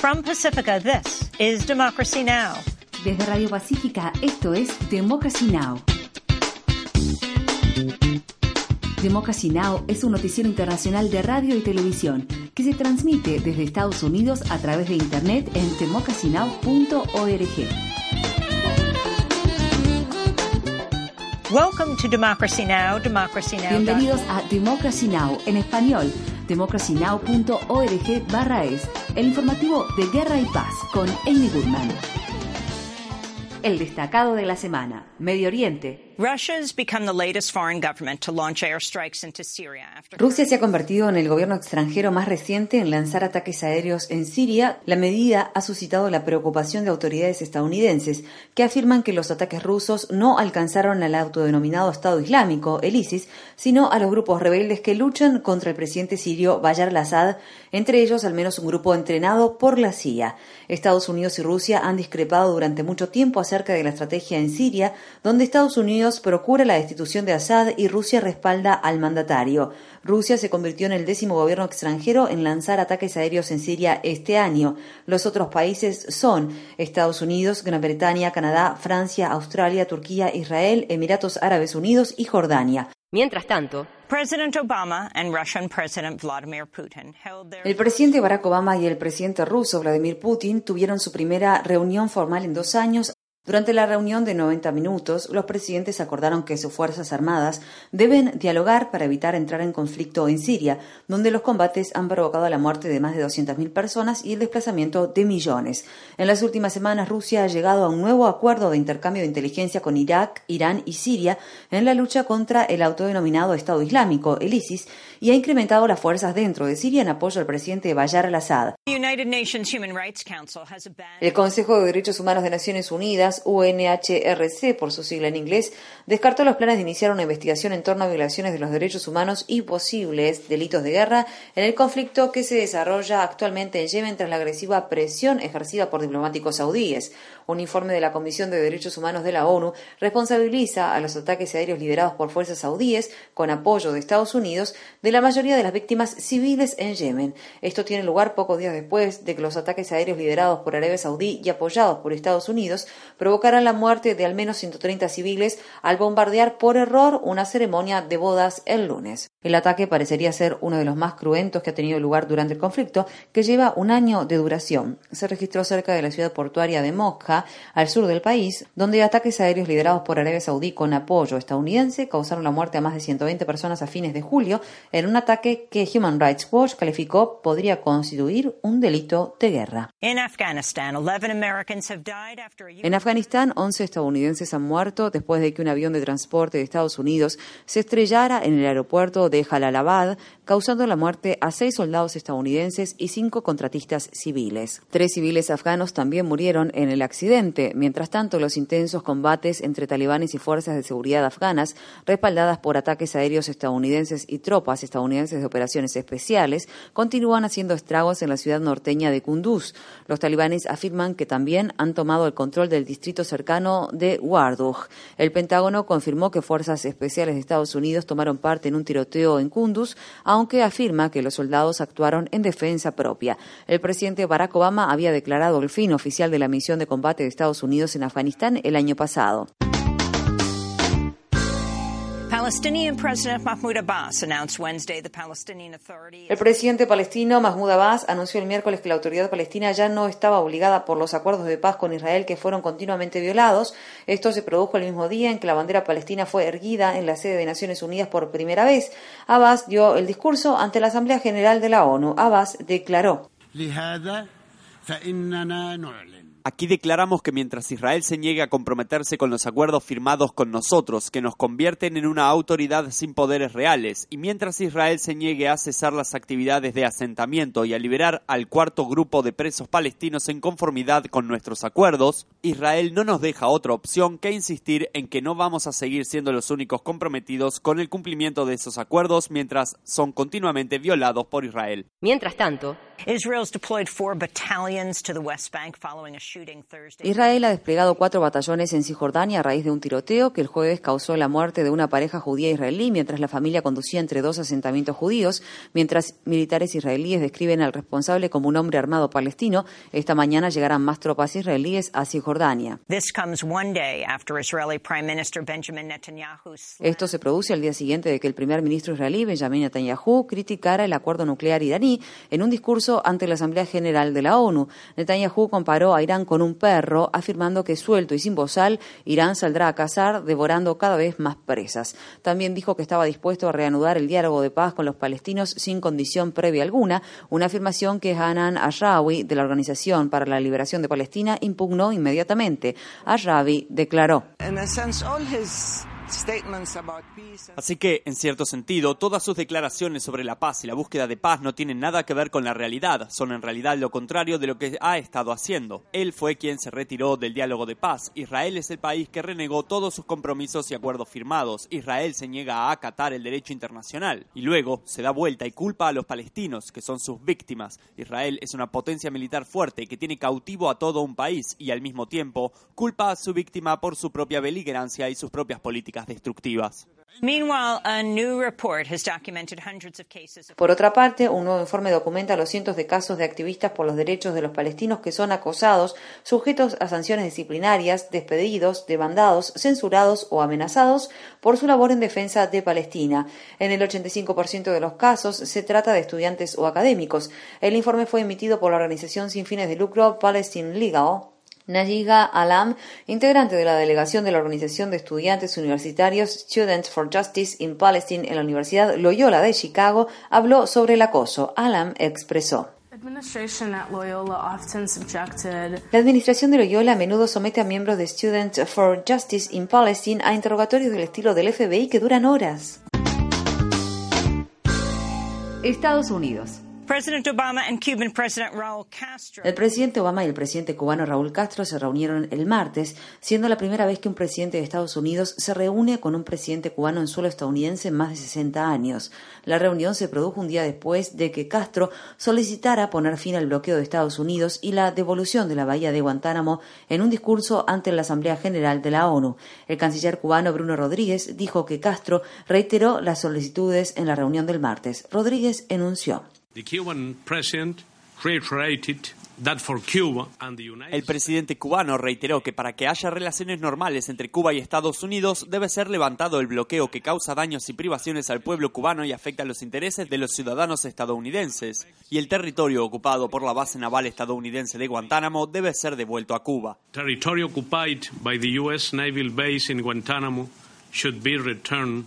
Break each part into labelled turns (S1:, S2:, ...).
S1: From Pacifica, this is Democracy Now!
S2: Desde Radio Pacífica, esto es Democracy Now! Democracy Now! Es un noticiero internacional de radio y televisión que se transmite desde Estados Unidos a través de Internet en democracynow.org.
S1: Welcome to Democracy Now! Democracy Now!
S2: Bienvenidos a Democracy Now! En español, democracynow.org/es, el informativo de Guerra y Paz con Amy Goodman. El destacado de la semana, Medio Oriente. Rusia se ha convertido en el gobierno extranjero más reciente en lanzar ataques aéreos en Siria. La medida ha suscitado la preocupación de autoridades estadounidenses, que afirman que los ataques rusos no alcanzaron al autodenominado Estado Islámico, el ISIS, sino a los grupos rebeldes que luchan contra el presidente sirio Bashar al-Assad, entre ellos al menos un grupo entrenado por la CIA. Estados Unidos y Rusia han discrepado durante mucho tiempo acerca de la estrategia en Siria, donde Estados Unidos procura la destitución de Assad y Rusia respalda al mandatario. Rusia se convirtió en el 10º gobierno extranjero en lanzar ataques aéreos en Siria este año. Los otros países son Estados Unidos, Gran Bretaña, Canadá, Francia, Australia, Turquía, Israel, Emiratos Árabes Unidos y Jordania.
S3: Mientras tanto,
S2: el presidente Barack Obama y el presidente ruso Vladimir Putin tuvieron su primera reunión formal en 2 años. Durante la reunión de 90 minutos, los presidentes acordaron que sus fuerzas armadas deben dialogar para evitar entrar en conflicto en Siria, donde los combates han provocado la muerte de más de 200.000 personas y el desplazamiento de millones. En las últimas semanas, Rusia ha llegado a un nuevo acuerdo de intercambio de inteligencia con Irak, Irán y Siria en la lucha contra el autodenominado Estado Islámico, el ISIS, y ha incrementado las fuerzas dentro de Siria en apoyo al presidente Bashar al-Assad. El Consejo de Derechos Humanos de Naciones Unidas, UNHRC por su sigla en inglés, descartó los planes de iniciar una investigación en torno a violaciones de los derechos humanos y posibles delitos de guerra en el conflicto que se desarrolla actualmente en Yemen tras la agresiva presión ejercida por diplomáticos saudíes. Un informe de la Comisión de Derechos Humanos de la ONU responsabiliza a los ataques aéreos liderados por fuerzas saudíes, con apoyo de Estados Unidos, de la mayoría de las víctimas civiles en Yemen. Esto tiene lugar pocos días después de que los ataques aéreos liderados por Arabia Saudí y apoyados por Estados Unidos provocaran la muerte de al menos 130 civiles al bombardear por error una ceremonia de bodas el lunes. El ataque parecería ser uno de los más cruentos que ha tenido lugar durante el conflicto, que lleva 1 año de duración. Se registró cerca de la ciudad portuaria de Mosca, al sur del país, donde ataques aéreos liderados por Arabia Saudí con apoyo estadounidense causaron la muerte a más de 120 personas a fines de julio en un ataque que Human Rights Watch calificó podría constituir un delito de guerra. En Afganistán, 11 estadounidenses han muerto después de que un avión de transporte de Estados Unidos se estrellara en el aeropuerto de Jalalabad, causando la muerte a 6 soldados estadounidenses y 5 contratistas civiles. 3 civiles afganos también murieron en el accidente. Mientras tanto, los intensos combates entre talibanes y fuerzas de seguridad afganas, respaldadas por ataques aéreos estadounidenses y tropas estadounidenses de operaciones especiales, continúan haciendo estragos en la ciudad norteña de Kunduz. Los talibanes afirman que también han tomado el control del distrito cercano de Warduj. El Pentágono confirmó que fuerzas especiales de Estados Unidos tomaron parte en un tiroteo en Kunduz, aunque afirma que los soldados actuaron en defensa propia. El presidente Barack Obama había declarado el fin oficial de la misión de combate de Estados Unidos en Afganistán el año pasado. El presidente palestino Mahmoud Abbas anunció el miércoles que la autoridad palestina ya no estaba obligada por los acuerdos de paz con Israel que fueron continuamente violados. Esto se produjo el mismo día en que la bandera palestina fue erguida en la sede de Naciones Unidas por primera vez. Abbas dio el discurso ante la Asamblea General de la ONU. Abbas declaró:
S4: Aquí declaramos que mientras Israel se niegue a comprometerse con los acuerdos firmados con nosotros, que nos convierten en una autoridad sin poderes reales, y mientras Israel se niegue a cesar las actividades de asentamiento y a liberar al 4º grupo de presos palestinos en conformidad con nuestros acuerdos, Israel no nos deja otra opción que insistir en que no vamos a seguir siendo los únicos comprometidos con el cumplimiento de esos acuerdos mientras son continuamente violados por Israel.
S3: Mientras tanto,
S2: Israel ha desplegado 4 batallones en Cisjordania a raíz de un tiroteo que el jueves causó la muerte de una pareja judía israelí mientras la familia conducía entre 2 asentamientos judíos, mientras militares israelíes describen al responsable como un hombre armado palestino. Esta mañana llegarán más tropas israelíes a Cisjordania. Esto se produce al día siguiente de que el primer ministro israelí, Benjamin Netanyahu, criticara el acuerdo nuclear iraní en un discurso ante la Asamblea General de la ONU. Netanyahu comparó a Irán con un perro, afirmando que suelto y sin bozal, Irán saldrá a cazar, devorando cada vez más presas. También dijo que estaba dispuesto a reanudar el diálogo de paz con los palestinos sin condición previa alguna, una afirmación que Hanan Ashrawi, de la Organización para la Liberación de Palestina, impugnó inmediatamente. Ashrawi declaró:
S4: Así que, en cierto sentido, todas sus declaraciones sobre la paz y la búsqueda de paz no tienen nada que ver con la realidad, son en realidad lo contrario de lo que ha estado haciendo. Él fue quien se retiró del diálogo de paz. Israel es el país que renegó todos sus compromisos y acuerdos firmados. Israel se niega a acatar el derecho internacional. Y luego se da vuelta y culpa a los palestinos, que son sus víctimas. Israel es una potencia militar fuerte que tiene cautivo a todo un país y al mismo tiempo culpa a su víctima por su propia beligerancia y sus propias políticas destructivas.
S2: Por otra parte, un nuevo informe documenta los cientos de casos de activistas por los derechos de los palestinos que son acosados, sujetos a sanciones disciplinarias, despedidos, demandados, censurados o amenazados por su labor en defensa de Palestina. En el 85% de los casos se trata de estudiantes o académicos. El informe fue emitido por la organización sin fines de lucro Palestine Legal. Najiga Alam, integrante de la delegación de la Organización de Estudiantes Universitarios Students for Justice in Palestine en la Universidad Loyola de Chicago, habló sobre el acoso. Alam expresó: La administración de Loyola a menudo somete a miembros de Students for Justice in Palestine a interrogatorios del estilo del FBI que duran horas. Estados Unidos. El presidente Obama y el presidente cubano Raúl Castro se reunieron el martes, siendo la primera vez que un presidente de Estados Unidos se reúne con un presidente cubano en suelo estadounidense en más de 60 años. La reunión se produjo un día después de que Castro solicitara poner fin al bloqueo de Estados Unidos y la devolución de la bahía de Guantánamo en un discurso ante la Asamblea General de la ONU. El canciller cubano Bruno Rodríguez dijo que Castro reiteró las solicitudes en la reunión del martes. Rodríguez enunció:
S4: El presidente cubano reiteró que para que haya relaciones normales entre Cuba y Estados Unidos debe ser levantado el bloqueo que causa daños y privaciones al pueblo cubano y afecta los intereses de los ciudadanos estadounidenses, y el territorio ocupado por la base naval estadounidense de Guantánamo debe ser devuelto a Cuba.
S3: Territory occupied by the U.S. Naval base in Guantánamo should be returned.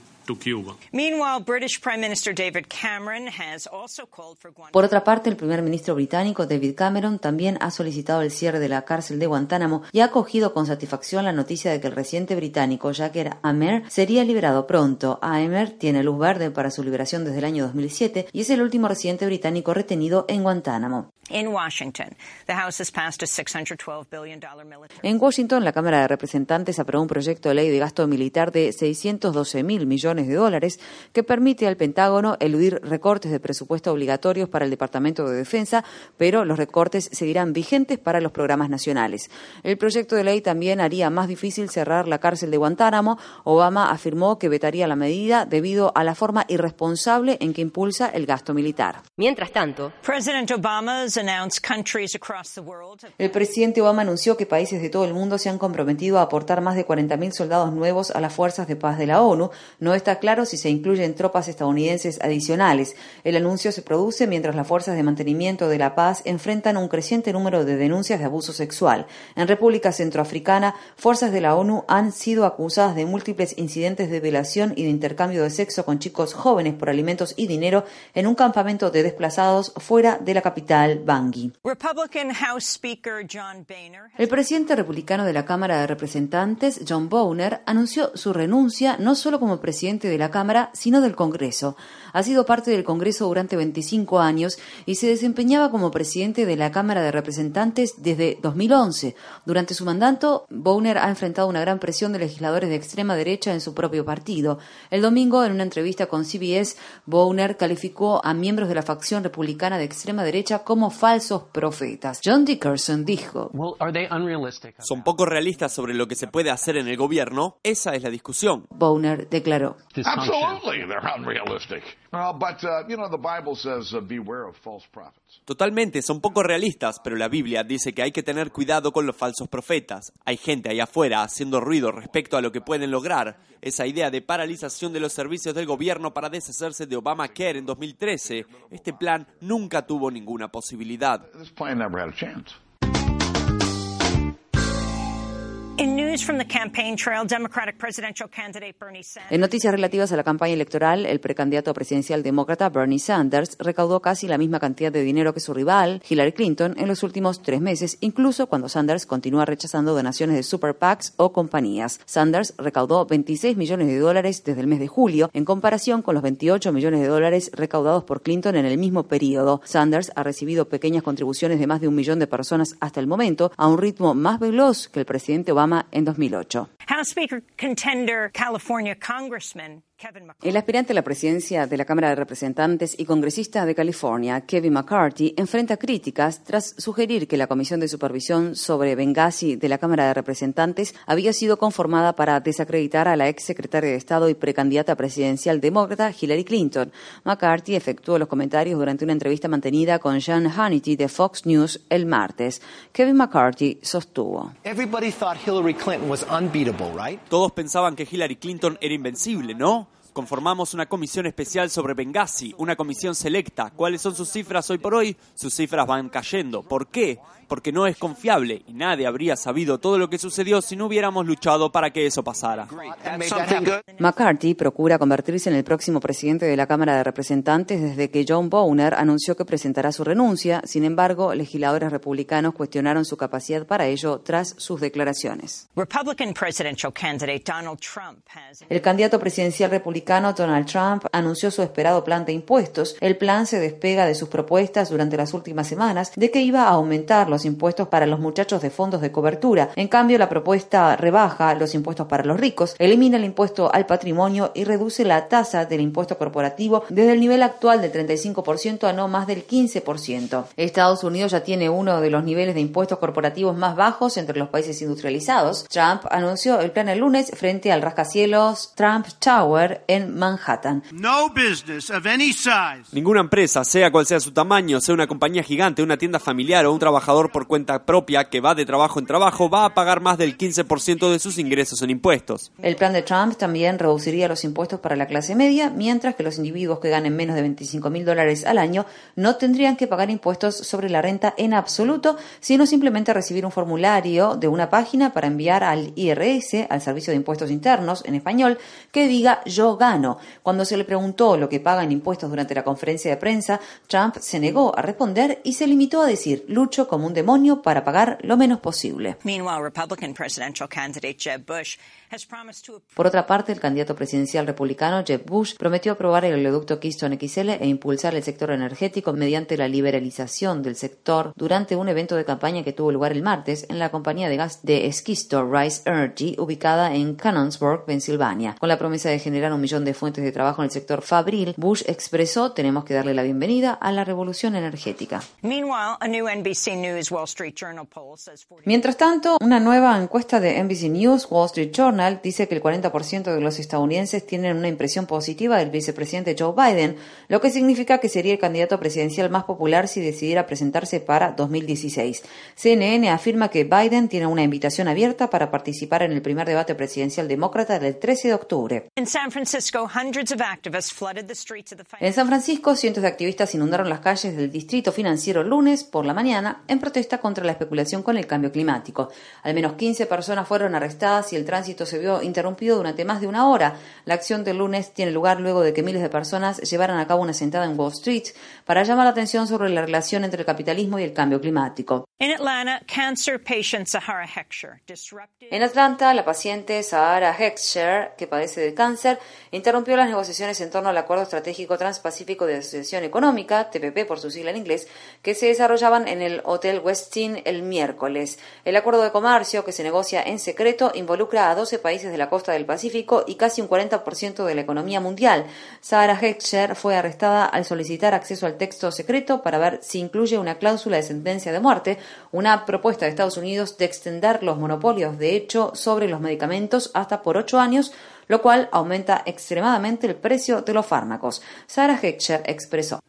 S2: Por otra parte, el primer ministro británico David Cameron también ha solicitado el cierre de la cárcel de Guantánamo y ha acogido con satisfacción la noticia de que el residente británico Jaqer Amer sería liberado pronto. Amer tiene luz verde para su liberación desde el año 2007 y es el último residente británico retenido en Guantánamo. En Washington, la Cámara de Representantes aprobó un proyecto de ley de gasto militar de $612.000 millones que permite al Pentágono eludir recortes de presupuesto obligatorios para el Departamento de Defensa, pero los recortes seguirán vigentes para los programas nacionales. El proyecto de ley también haría más difícil cerrar la cárcel de Guantánamo. Obama afirmó que vetaría la medida debido a la forma irresponsable en que impulsa el gasto militar.
S5: Mientras tanto,
S2: el presidente Obama anunció que países de todo el mundo se han comprometido a aportar más de 40.000 soldados nuevos a las fuerzas de paz de la ONU. No está claro si se incluyen tropas estadounidenses adicionales. El anuncio se produce mientras las fuerzas de mantenimiento de la paz enfrentan un creciente número de denuncias de abuso sexual. En República Centroafricana, fuerzas de la ONU han sido acusadas de múltiples incidentes de violación y de intercambio de sexo con chicos jóvenes por alimentos y dinero en un campamento de desplazados fuera de la capital Bungie.
S1: Republican House Speaker John Boehner
S2: El presidente republicano de la Cámara de Representantes, John Boehner, anunció su renuncia no solo como presidente de la Cámara, sino del Congreso. Ha sido parte del Congreso durante 25 años y se desempeñaba como presidente de la Cámara de Representantes desde 2011. Durante su mandato, Boehner ha enfrentado una gran presión de legisladores de extrema derecha en su propio partido. El domingo, en una entrevista con CBS, Boehner calificó a miembros de la facción republicana de extrema derecha como falsos profetas. John Dickerson dijo:
S4: ¿Son poco realistas sobre lo que se puede hacer en el gobierno? Esa es la discusión.
S2: Boehner declaró:
S5: Absolutely, they're unrealistic. But the Bible says, beware of false prophets.
S4: Totalmente, son poco realistas, pero la Biblia dice que hay que tener cuidado con los falsos profetas. Hay gente allá afuera haciendo ruido respecto a lo que pueden lograr. Esa idea de paralización de los servicios del gobierno para deshacerse de Obamacare en 2013, este plan nunca tuvo ninguna posibilidad.
S5: This plan never had a chance.
S1: In news from the campaign trail, Democratic presidential candidate Bernie Sanders.
S2: En noticias relativas a la campaña electoral, el precandidato presidencial demócrata Bernie Sanders recaudó casi la misma cantidad de dinero que su rival, Hillary Clinton, en los últimos 3 meses, incluso cuando Sanders continúa rechazando donaciones de super PACs o compañías. Sanders recaudó $26 millones desde el mes de julio, en comparación con los $28 millones recaudados por Clinton en el mismo periodo. Sanders ha recibido pequeñas contribuciones de más de 1 millón de personas hasta el momento, a un ritmo más veloz que el presidente Obama en 2008.
S1: House Speaker contender California Congressman Kevin McCarthy.
S2: El aspirante a la presidencia de la Cámara de Representantes y congresista de California, Kevin McCarthy, enfrenta críticas tras sugerir que la Comisión de Supervisión sobre Benghazi de la Cámara de Representantes había sido conformada para desacreditar a la ex secretaria de Estado y precandidata presidencial demócrata Hillary Clinton. McCarthy efectuó los comentarios durante una entrevista mantenida con Sean Hannity de Fox News el martes. Kevin McCarthy sostuvo:
S6: Everybody thought Hillary Clinton was unbeatable, right?
S4: Todos pensaban que Hillary Clinton era invencible, ¿no? Conformamos una comisión especial sobre Benghazi, una comisión selecta. ¿Cuáles son sus cifras hoy por hoy? Sus cifras van cayendo. ¿Por qué? Porque no es confiable y nadie habría sabido todo lo que sucedió si no hubiéramos luchado para que eso pasara.
S2: McCarthy procura convertirse en el próximo presidente de la Cámara de Representantes desde que John Boehner anunció que presentará su renuncia. Sin embargo, legisladores republicanos cuestionaron su capacidad para ello tras sus declaraciones.
S1: Republican presidential candidate Donald Trump has.
S2: El candidato presidencial republicano Donald Trump anunció su esperado plan de impuestos. El plan se despega de sus propuestas durante las últimas semanas de que iba a aumentar los impuestos para los muchachos de fondos de cobertura. En cambio, la propuesta rebaja los impuestos para los ricos, elimina el impuesto al patrimonio y reduce la tasa del impuesto corporativo desde el nivel actual del 35% a no más del 15%. Estados Unidos ya tiene uno de los niveles de impuestos corporativos más bajos entre los países industrializados. Trump anunció el plan el lunes frente al rascacielos Trump Tower en Manhattan.
S7: No business of any size.
S4: Ninguna empresa, sea cual sea su tamaño, sea una compañía gigante, una tienda familiar o un trabajador por cuenta propia que va de trabajo en trabajo, va a pagar más del 15% de sus ingresos en impuestos.
S2: El plan de Trump también reduciría los impuestos para la clase media, mientras que los individuos que ganen menos de $25,000 al año no tendrían que pagar impuestos sobre la renta en absoluto, sino simplemente recibir un formulario de una página para enviar al IRS, al Servicio de Impuestos Internos, en español, que diga "yo gano". Cuando se le preguntó lo que paga en impuestos durante la conferencia de prensa, Trump se negó a responder y se limitó a decir: lucho como un demonio para pagar lo menos posible.
S1: Meanwhile, Republican presidential candidate Jeb Bush has promised to.
S2: Por otra parte, el candidato presidencial republicano Jeb Bush prometió aprobar el oleoducto Keystone XL e impulsar el sector energético mediante la liberalización del sector durante un evento de campaña que tuvo lugar el martes en la compañía de gas de esquisto Rise Energy, ubicada en Canonsburg, Pensilvania. Con la promesa de generar 1 millón de fuentes de trabajo en el sector fabril, Bush expresó: tenemos que darle la bienvenida a la revolución energética.
S1: Meanwhile, a new NBC News Wall Street Journal poll says 40.
S2: Mientras tanto, una nueva encuesta de NBC News Wall Street Journal dice que el 40% de los estadounidenses tienen una impresión positiva del vicepresidente Joe Biden, lo que significa que sería el candidato presidencial más popular si decidiera presentarse para 2016. CNN afirma que Biden tiene una invitación abierta para participar en el primer debate presidencial demócrata del 13 de octubre.
S1: In San Francisco,
S2: En San Francisco, cientos de activistas inundaron las calles del distrito financiero lunes por la mañana en protesta contra la especulación con el cambio climático. Al menos 15 personas fueron arrestadas y el tránsito se vio interrumpido durante más de una hora. La acción del lunes tiene lugar luego de que miles de personas llevaran a cabo una sentada en Wall Street para llamar la atención sobre la relación entre el capitalismo y el cambio climático.
S1: En
S2: Atlanta, la paciente Sahara Heckscher, que padece de cáncer, interrumpió las negociaciones en torno al Acuerdo Estratégico Transpacífico de Asociación Económica, TPP por su sigla en inglés, que se desarrollaban en el Hotel Westin el miércoles. El acuerdo de comercio, que se negocia en secreto, involucra a 12 países de la costa del Pacífico y casi un 40% de la economía mundial. Sahara Heckscher fue arrestada al solicitar acceso al texto secreto para ver si incluye una cláusula de sentencia de muerte, una propuesta de Estados Unidos de extender los monopolios de hecho sobre los medicamentos hasta por 8 años, lo cual aumenta extremadamente el precio de los fármacos. Sahara Heckscher expresó: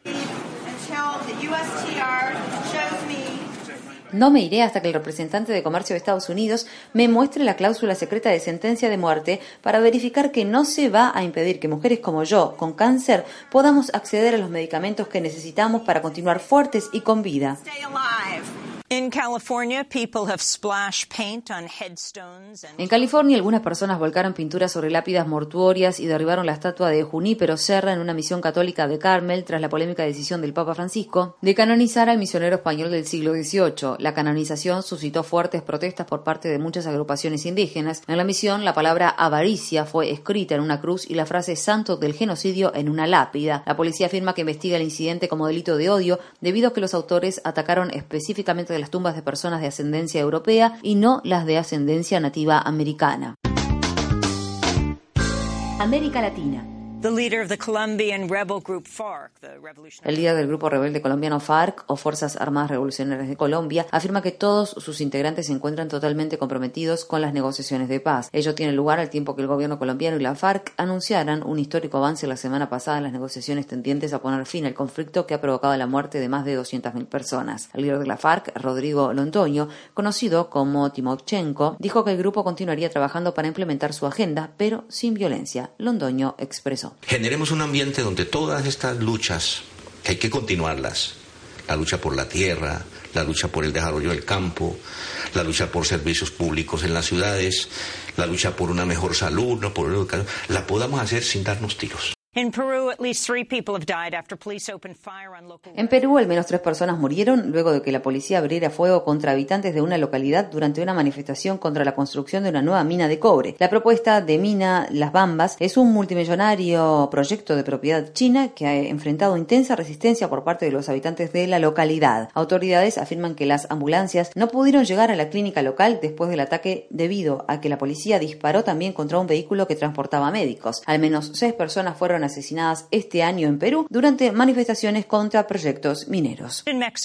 S2: "No me iré hasta que el representante de comercio de Estados Unidos me muestre la cláusula secreta de sentencia de muerte para verificar que no se va a impedir que mujeres como yo, con cáncer, podamos acceder a los medicamentos que necesitamos para continuar fuertes y con vida".
S1: En California,
S2: algunas personas volcaron pinturas sobre lápidas mortuorias y derribaron la estatua de Junípero Serra en una misión católica de Carmel tras la polémica decisión del Papa Francisco de canonizar al misionero español del siglo XVIII. La canonización suscitó fuertes protestas por parte de muchas agrupaciones indígenas. En la misión, la palabra avaricia fue escrita en una cruz y la frase santo del genocidio en una lápida. La policía afirma que investiga el incidente como delito de odio debido a que los autores atacaron específicamente las tumbas de personas de ascendencia europea y no las de ascendencia nativa americana. América Latina.
S1: El líder
S2: del grupo rebelde colombiano FARC, o Fuerzas Armadas Revolucionarias de Colombia, afirma que todos sus integrantes se encuentran totalmente comprometidos con las negociaciones de paz. Ello tiene lugar al tiempo que el gobierno colombiano y la FARC anunciaran un histórico avance la semana pasada en las negociaciones tendientes a poner fin al conflicto que ha provocado la muerte de más de 200.000 personas. El líder de la FARC, Rodrigo Londoño, conocido como Timochenko, dijo que el grupo continuaría trabajando para implementar su agenda, pero sin violencia. Londoño expresó:
S8: generemos un ambiente donde todas estas luchas, que hay que continuarlas, la lucha por la tierra, la lucha por el desarrollo del campo, la lucha por servicios públicos en las ciudades, la lucha por una mejor salud, no por educación, la podamos hacer sin darnos tiros.
S1: En Perú,
S2: al menos 3 personas murieron luego de que la policía abriera fuego contra habitantes de una localidad durante una manifestación contra la construcción de una nueva mina de cobre. La propuesta de mina Las Bambas es un multimillonario proyecto de propiedad china que ha enfrentado intensa resistencia por parte de los habitantes de la localidad. Autoridades afirman que las ambulancias no pudieron llegar a la clínica local después del ataque debido a que la policía disparó también contra un vehículo que transportaba médicos. Al menos 6 personas fueron asesinadas este año en Perú durante manifestaciones contra proyectos mineros.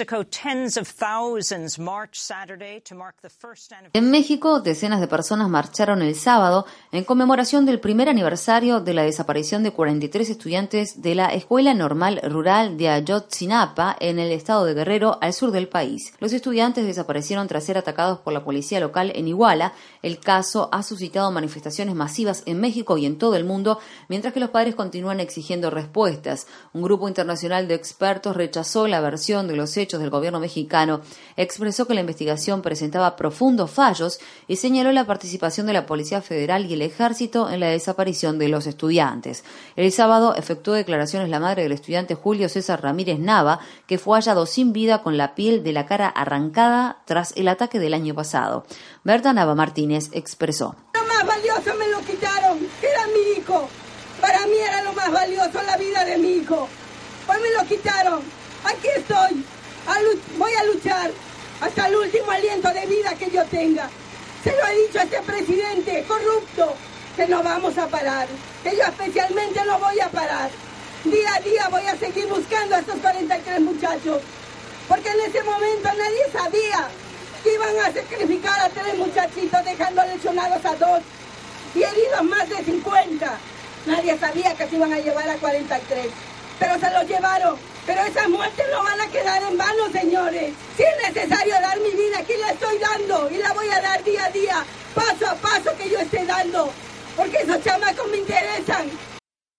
S2: En México, decenas de personas marcharon el sábado en conmemoración del primer aniversario de la desaparición de 43 estudiantes de la Escuela Normal Rural de Ayotzinapa en el estado de Guerrero, al sur del país. Los estudiantes desaparecieron tras ser atacados por la policía local en Iguala. El caso ha suscitado manifestaciones masivas en México y en todo el mundo, mientras que los padres continúan exigiendo respuestas. Un grupo internacional de expertos rechazó la versión de los hechos del gobierno mexicano, expresó que la investigación presentaba profundos fallos y señaló la participación de la Policía Federal y el Ejército en la desaparición de los estudiantes. El sábado efectuó declaraciones la madre del estudiante Julio César Ramírez Nava, que fue hallado sin vida con la piel de la cara arrancada tras el ataque del año pasado. Berta Nava Martínez expresó:
S9: "Lo más valioso me lo quitaron, que era mi hijo. Para mí era lo más valioso, la vida de mi hijo. Pues me lo quitaron. Aquí estoy. Voy a luchar hasta el último aliento de vida que yo tenga. Se lo he dicho a este presidente corrupto, que no vamos a parar. Que yo especialmente no voy a parar. Día a día voy a seguir buscando a estos 43 muchachos. Porque en ese momento nadie sabía que iban a sacrificar a 3 muchachitos, dejando lesionados a 2 y heridos más de 50. Nadie sabía que se iban a llevar a 43, pero se los llevaron. Pero esas muertes no van a quedar en vano, señores. Si es necesario dar mi vida, aquí la estoy dando y la voy a dar día a día, paso a paso que yo esté dando, porque esos chamacos me interesan.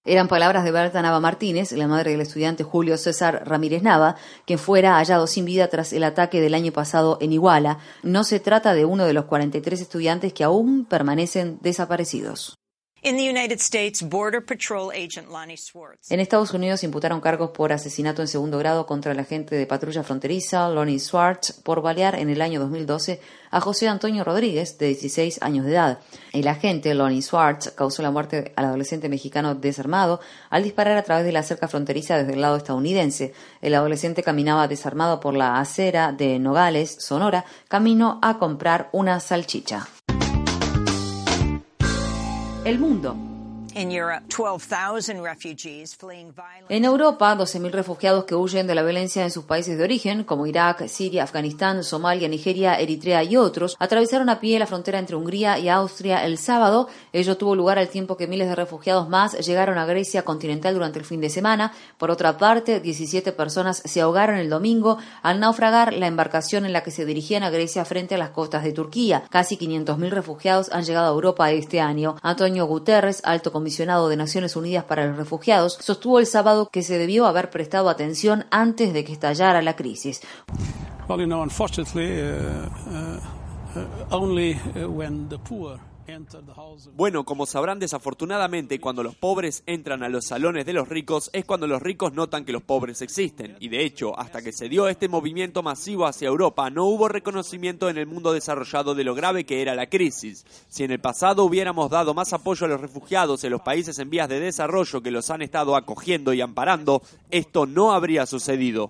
S2: Eran palabras de Berta Nava Martínez, la madre del estudiante Julio César Ramírez Nava, quien fuera hallado sin vida tras el ataque del año pasado en Iguala. No se trata de uno de los 43 estudiantes que aún permanecen desaparecidos.
S1: In the United States, Border Patrol agent Lonnie Swartz.
S2: En Estados Unidos imputaron cargos por asesinato en segundo grado contra el agente de patrulla fronteriza Lonnie Swartz por balear en el año 2012 a José Antonio Rodríguez, de 16 años de edad. El agente Lonnie Swartz causó la muerte al adolescente mexicano desarmado al disparar a través de la cerca fronteriza desde el lado estadounidense. El adolescente caminaba desarmado por la acera de Nogales, Sonora, camino a comprar una salchicha. El mundo.
S1: In Europe, 12,000 refugees fleeing violence.
S2: En Europa, 12.000 refugiados que huyen de la violencia en sus países de origen, como Irak, Siria, Afganistán, Somalia, Nigeria, Eritrea y otros, atravesaron a pie la frontera entre Hungría y Austria el sábado. Ello tuvo lugar al tiempo que miles de refugiados más llegaron a Grecia continental durante el fin de semana. Por otra parte, 17 personas se ahogaron el domingo al naufragar la embarcación en la que se dirigían a Grecia frente a las costas de Turquía. Casi 500.000 refugiados han llegado a Europa este año. Antonio Guterres, alto comisionado de Naciones Unidas para los Refugiados, sostuvo el sábado que se debió haber prestado atención antes de que estallara la crisis.
S10: Well, unfortunately, only when the poor.
S4: Bueno, como sabrán, desafortunadamente, cuando los pobres entran a los salones de los ricos es cuando los ricos notan que los pobres existen. Y de hecho, hasta que se dio este movimiento masivo hacia Europa, no hubo reconocimiento en el mundo desarrollado de lo grave que era la crisis. Si en el pasado hubiéramos dado más apoyo a los refugiados en los países en vías de desarrollo que los han estado acogiendo y amparando, esto no habría sucedido.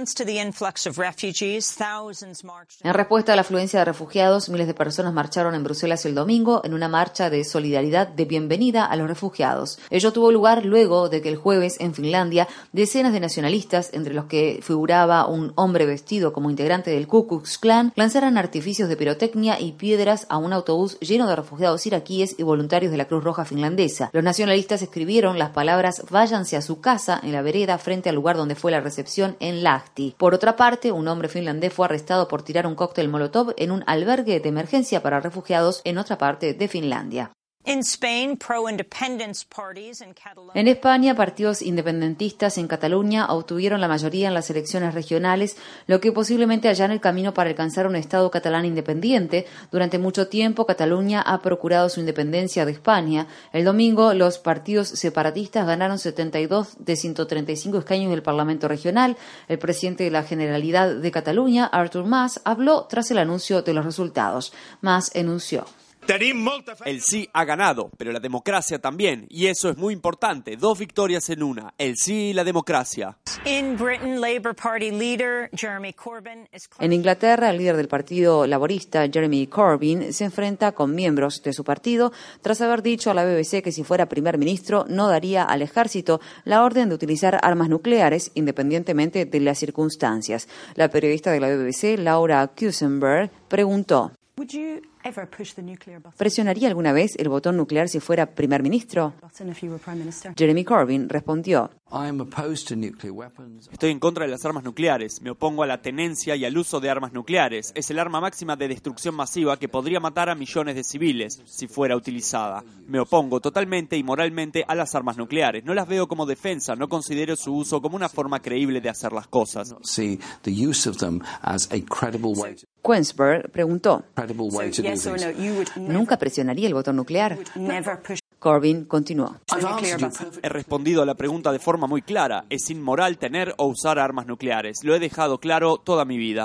S2: En respuesta a la afluencia de refugiados, miles de personas marcharon en Bruselas el domingo en una marcha de solidaridad de bienvenida a los refugiados. Ello tuvo lugar luego de que el jueves en Finlandia decenas de nacionalistas, entre los que figuraba un hombre vestido como integrante del Ku Klux Klan, lanzaran artificios de pirotecnia y piedras a un autobús lleno de refugiados iraquíes y voluntarios de la Cruz Roja finlandesa. Los nacionalistas escribieron las palabras "váyanse a su casa" en la vereda frente al lugar donde fue la recepción en Lahti. Por otra parte, un hombre finlandés fue arrestado por tirar un cóctel molotov en un albergue de emergencia para refugiados en otra parte de Finlandia. En España, partidos independentistas en Cataluña obtuvieron la mayoría en las elecciones regionales, lo que posiblemente allana el camino para alcanzar un Estado catalán independiente. Durante mucho tiempo, Cataluña ha procurado su independencia de España. El domingo, los partidos separatistas ganaron 72 de 135 escaños del Parlamento regional. El presidente de la Generalidad de Cataluña, Artur Mas, habló tras el anuncio de los resultados. Mas enunció:
S4: el sí ha ganado, pero la democracia también, y eso es muy importante. 2 victorias en una, el sí y la democracia.
S2: En Inglaterra, el líder del Partido Laborista, Jeremy Corbyn, se enfrenta con miembros de su partido tras haber dicho a la BBC que si fuera primer ministro no daría al ejército la orden de utilizar armas nucleares independientemente de las circunstancias. La periodista de la BBC, Laura Kusenberg, preguntó: ¿presionaría alguna vez el botón nuclear si fuera primer ministro? Jeremy Corbyn respondió:
S4: estoy en contra de las armas nucleares. Me opongo a la tenencia y al uso de armas nucleares. Es el arma máxima de destrucción masiva que podría matar a millones de civiles si fuera utilizada. Me opongo totalmente y moralmente a las armas nucleares. No las veo como defensa. No considero su uso como una forma creíble de hacer las cosas.
S2: Kusenberg preguntó: ¿nunca presionaría el botón nuclear? Corbyn continuó:
S4: he respondido a la pregunta de forma muy clara. Es inmoral tener o usar armas nucleares. Lo he dejado claro toda mi vida.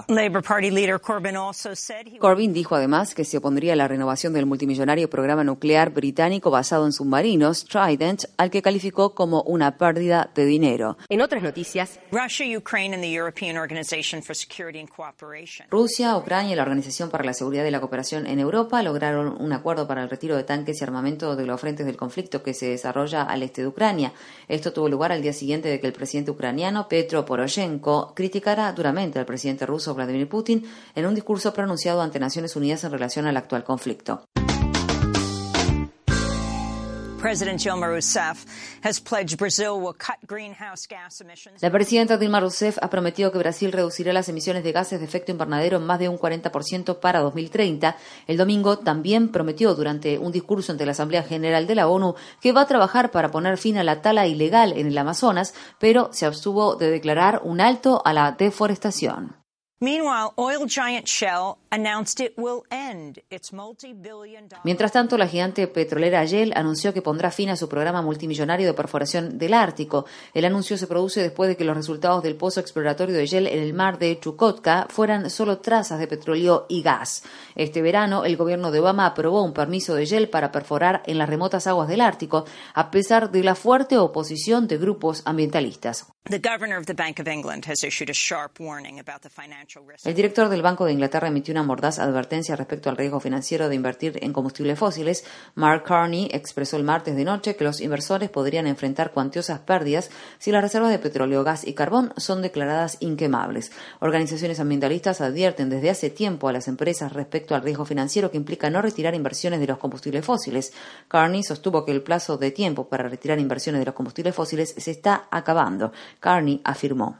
S2: Corbyn dijo además que se opondría a la renovación del multimillonario programa nuclear británico basado en submarinos, Trident, al que calificó como una pérdida de dinero.
S11: En otras noticias,
S2: Rusia, Ucrania y la Organización para la Seguridad y la Cooperación en Europa lograron un acuerdo para el retiro de tanques y armamento de los frentes del conflicto que se desarrolla al este de Ucrania. Esto tuvo lugar al día siguiente de que el presidente ucraniano Petro Poroshenko criticara duramente al presidente ruso Vladimir Putin en un discurso pronunciado ante Naciones Unidas en relación al actual conflicto.
S1: President Dilma Rousseff has pledged Brazil will cut greenhouse gas emissions.
S2: La presidenta Dilma Rousseff ha prometido que Brasil reducirá las emisiones de gases de efecto invernadero en más de un 40% para 2030. El domingo también prometió durante un discurso ante la Asamblea General de la ONU que va a trabajar para poner fin a la tala ilegal en el Amazonas, pero se abstuvo de declarar un alto a la deforestación.
S1: Meanwhile, oil giant Shell announced it will end its multi-billion-dollar.
S2: Mientras tanto, la gigante petrolera Shell anunció que pondrá fin a su programa multimillonario de perforación del Ártico. El anuncio se produce después de que los resultados del pozo exploratorio de Shell en el mar de Chukotka fueran solo trazas de petróleo y gas. Este verano, el gobierno de Obama aprobó un permiso de Shell para perforar en las remotas aguas del Ártico, a pesar de la fuerte oposición de grupos ambientalistas.
S1: The governor of the Bank of England has issued a sharp warning about the financial risk.
S2: El director del Banco de Inglaterra emitió una mordaz advertencia respecto al riesgo financiero de invertir en combustibles fósiles. Mark Carney expresó el martes de noche que los inversores podrían enfrentar cuantiosas pérdidas si las reservas de petróleo, gas y carbón son declaradas inquemables. Organizaciones ambientalistas advierten desde hace tiempo a las empresas respecto al riesgo financiero que implica no retirar inversiones de los combustibles fósiles. Carney sostuvo que el plazo de tiempo para retirar inversiones de los combustibles fósiles se está acabando. Carney afirmó: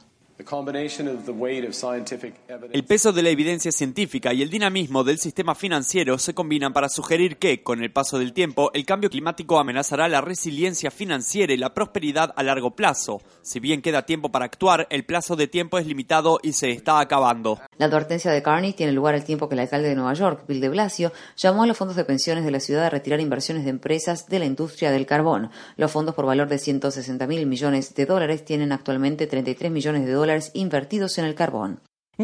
S4: el peso de la evidencia científica y el dinamismo del sistema financiero se combinan para sugerir que, con el paso del tiempo, el cambio climático amenazará la resiliencia financiera y la prosperidad a largo plazo. Si bien queda tiempo para actuar, el plazo de tiempo es limitado y se está acabando.
S2: La advertencia de Carney tiene lugar al tiempo que el alcalde de Nueva York, Bill de Blasio, llamó a los fondos de pensiones de la ciudad a retirar inversiones de empresas de la industria del carbón. Los fondos por valor de $160.000 millones tienen actualmente $33 millones invertidos en el carbón.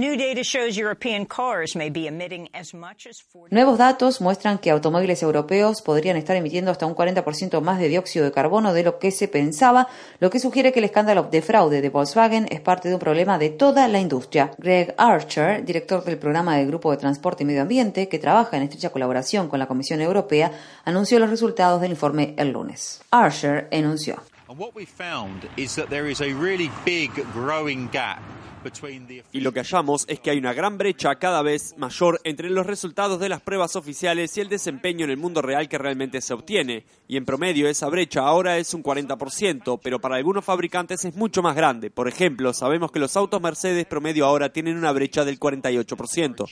S2: Nuevos datos muestran que automóviles europeos podrían estar emitiendo hasta un 40% más de dióxido de carbono de lo que se pensaba, lo que sugiere que el escándalo de fraude de Volkswagen es parte de un problema de toda la industria. Greg Archer, director del programa del Grupo de Transporte y Medio Ambiente, que trabaja en estrecha colaboración con la Comisión Europea, anunció los resultados del informe el lunes. Archer enunció:
S4: y lo que hallamos es que hay una gran brecha cada vez mayor entre los resultados de las pruebas oficiales y el desempeño en el mundo real que realmente se obtiene. Y en promedio esa brecha ahora es un 40%, pero para algunos fabricantes es mucho más grande. Por ejemplo, sabemos que los autos Mercedes promedio ahora tienen una brecha del 48%.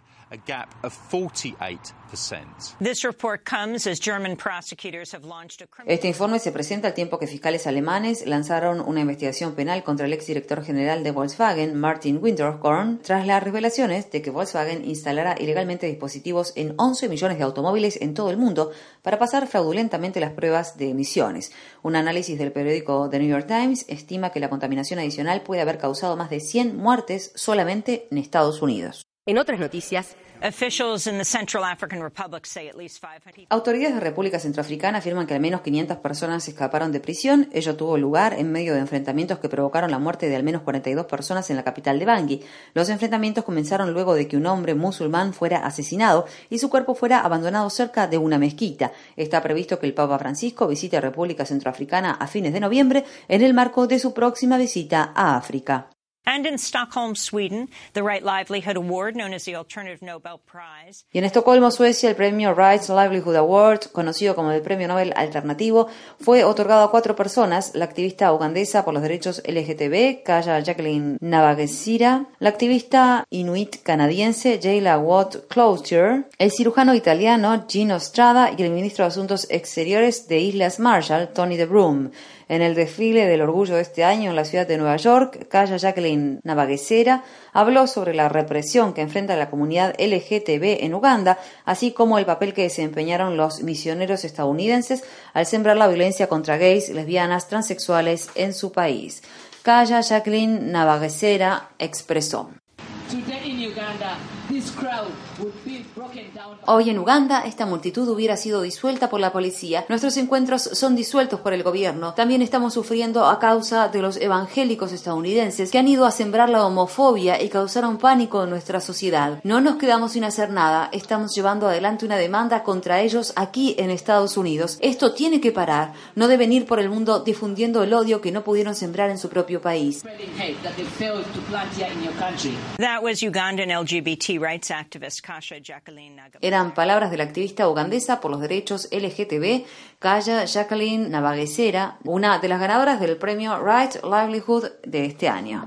S2: Este informe se presenta al tiempo que fiscales alemanes lanzaron una investigación penal contra el exdirector general de Volkswagen, Martin Winterkorn, tras las revelaciones de que Volkswagen instalara ilegalmente dispositivos en 11 millones de automóviles en todo el mundo para pasar fraudulentamente las pruebas de emisiones. Un análisis del periódico The New York Times estima que la contaminación adicional puede haber causado más de 100 muertes solamente en Estados Unidos.
S11: En otras noticias,
S2: autoridades de República Centroafricana afirman que al menos 500 personas escaparon de prisión. Ello tuvo lugar en medio de enfrentamientos que provocaron la muerte de al menos 42 personas en la capital de Bangui. Los enfrentamientos comenzaron luego de que un hombre musulmán fuera asesinado y su cuerpo fuera abandonado cerca de una mezquita. Está previsto que el Papa Francisco visite a República Centroafricana a fines de noviembre en el marco de su próxima visita a África.
S1: And in Stockholm, Sweden, the Right Livelihood Award, known as the Alternative Nobel Prize.
S2: Y en Estocolmo, Suecia, el premio Right Livelihood Award, conocido como el Premio Nobel Alternativo, fue otorgado a 4 personas: la activista ugandesa por los derechos LGTB, Kaya Jacqueline Nabagesira, la activista inuit canadiense, Jayla Watt Cloutier, el cirujano italiano Gino Strada y el ministro de Asuntos Exteriores de Islas Marshall, Tony de Brumm. En el desfile del orgullo de este año en la ciudad de Nueva York, Kaya Jacqueline Nabagesera habló sobre la represión que enfrenta la comunidad LGTB en Uganda, así como el papel que desempeñaron los misioneros estadounidenses al sembrar la violencia contra gays, lesbianas, transexuales en su país. Kaya Jacqueline Nabagesera expresó: hoy en Uganda, esta multitud hubiera sido disuelta por la policía. Nuestros encuentros son disueltos por el gobierno. También estamos sufriendo a causa de los evangélicos estadounidenses que han ido a sembrar la homofobia y causaron pánico en nuestra sociedad. No nos quedamos sin hacer nada. Estamos llevando adelante una demanda contra ellos aquí en Estados Unidos. Esto tiene que parar. No deben ir por el mundo difundiendo el odio que no pudieron sembrar en su propio país.
S1: That was Ugandan LGBT rights activist Kasha Jacqueline Nabagesera.
S2: eran palabras de la activista ugandesa por los derechos LGTB, Kaya Jacqueline Nabagesera, una de las ganadoras del premio Right Livelihood de este año.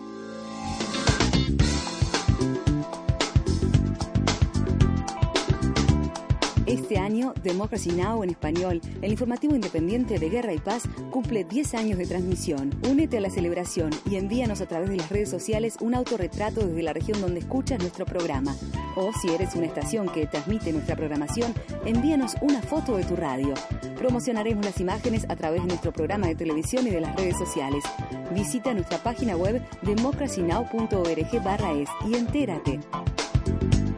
S11: Este año, Democracy Now! En español, el informativo independiente de Guerra y Paz, cumple 10 años de transmisión. Únete a la celebración y envíanos a través de las redes sociales un autorretrato desde la región donde escuchas nuestro programa. O si eres una estación que transmite nuestra programación, envíanos una foto de tu radio. Promocionaremos las imágenes a través de nuestro programa de televisión y de las redes sociales. Visita nuestra página web democracynow.org/es y entérate.